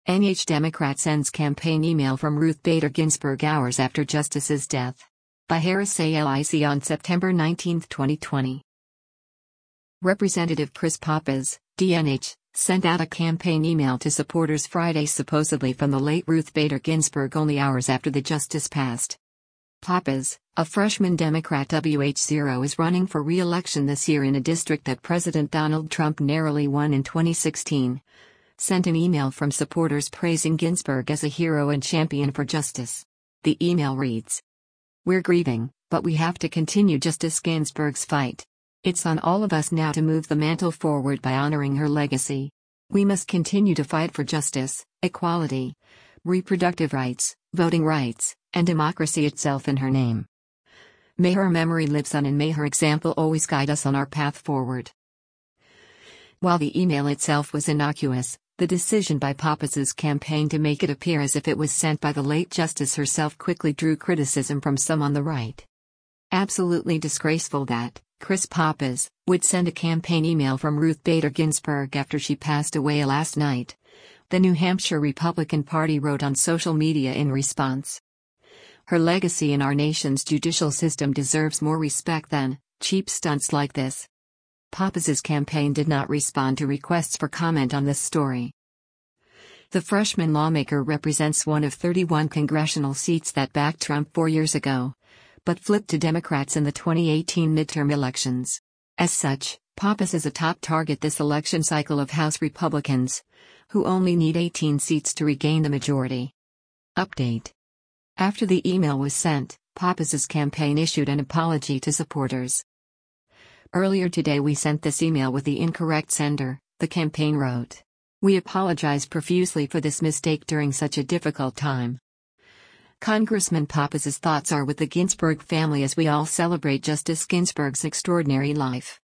NH Democrat sends campaign email from Ruth Bader Ginsburg hours after Justice's death. By Harris ALIC on September 19, 2020. Representative Chris Pappas, DNH, sent out a campaign email to supporters Friday supposedly from the late Ruth Bader Ginsburg only hours after the justice passed. Pappas, a freshman Democrat WH0 is running for re-election this year in a district that President Donald Trump narrowly won in 2016. Sent an email from supporters praising Ginsburg as a hero and champion for justice. The email reads, "We're grieving, but we have to continue Justice Ginsburg's fight. It's on all of us now to move the mantle forward by honoring her legacy. We must continue to fight for justice, equality, reproductive rights, voting rights, and democracy itself in her name. May her memory live on and may her example always guide us on our path forward." While the email itself was innocuous, the decision by Pappas's campaign to make it appear as if it was sent by the late Justice herself quickly drew criticism from some on the right. Absolutely disgraceful that Chris Pappas would send a campaign email from Ruth Bader Ginsburg after she passed away last night, the New Hampshire Republican Party wrote on social media in response. Her legacy in our nation's judicial system deserves more respect than cheap stunts like this. Pappas's campaign did not respond to requests for comment on this story. The freshman lawmaker represents one of 31 congressional seats that backed Trump 4 years ago, but flipped to Democrats in the 2018 midterm elections. As such, Pappas is a top target this election cycle of House Republicans, who only need 18 seats to regain the majority. Update. After the email was sent, Pappas's campaign issued an apology to supporters. "Earlier today we sent this email with the incorrect sender," the campaign wrote. "We apologize profusely for this mistake during such a difficult time. Congressman Pappas's thoughts are with the Ginsburg family as we all celebrate Justice Ginsburg's extraordinary life.